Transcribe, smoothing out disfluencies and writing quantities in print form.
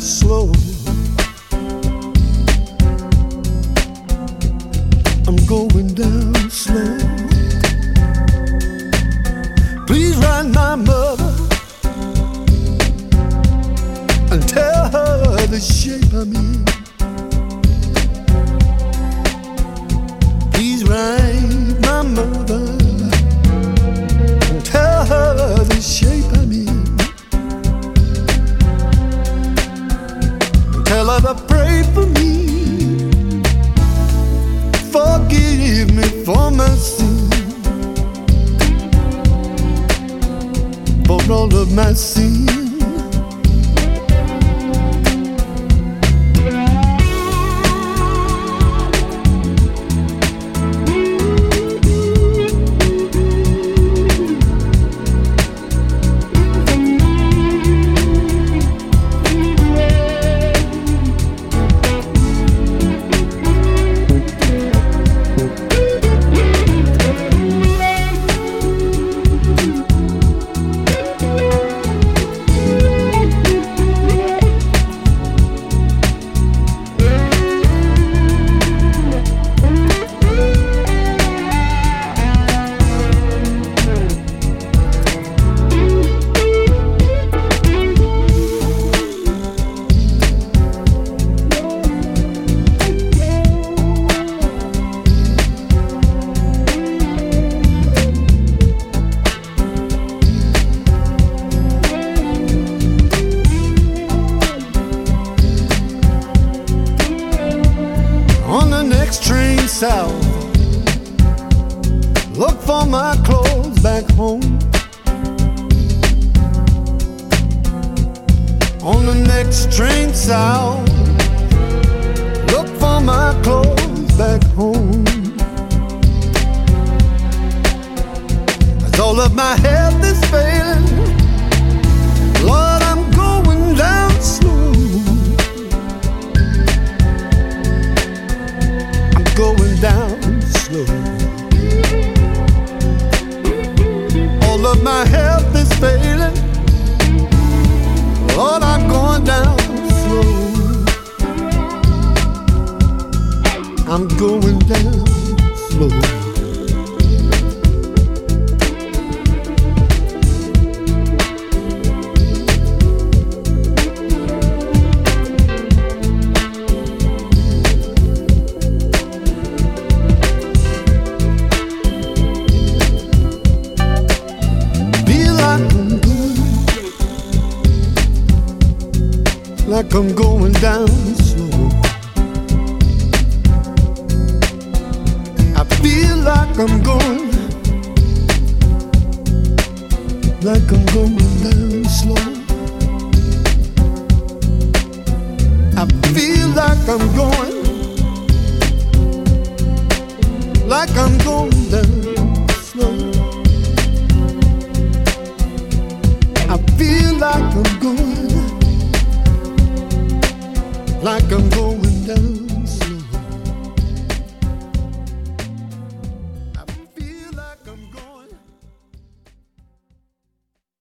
slow. I'm going down slow. Please write my mother and tell her the shape I'm in. Please write my mother and tell her the shape I'm in. And tell her to pray for me. Forgive me for my sin, for all of my sin. Train south, look for my clothes back home. On the next train south, look for my clothes back home. As all of my health is failing, Lord, I'm going down slow. Going down slow. All of my health is failing, Lord, I'm going down slow. I'm going down slow. Like I'm going down slow. I feel like I'm going, like I'm going down slow. I feel like I'm going, like I'm going down slow. I feel like I'm going, like I'm going